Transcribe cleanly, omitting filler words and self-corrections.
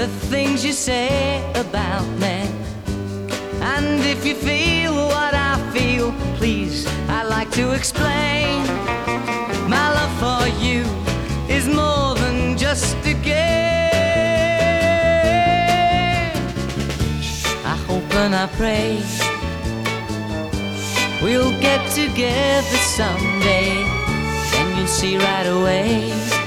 the things you say about me. And if you feel what I feel, please, I'd like to explain. My love for you is more than just a game. I hope and I pray we'll get together someday, and you'll see right away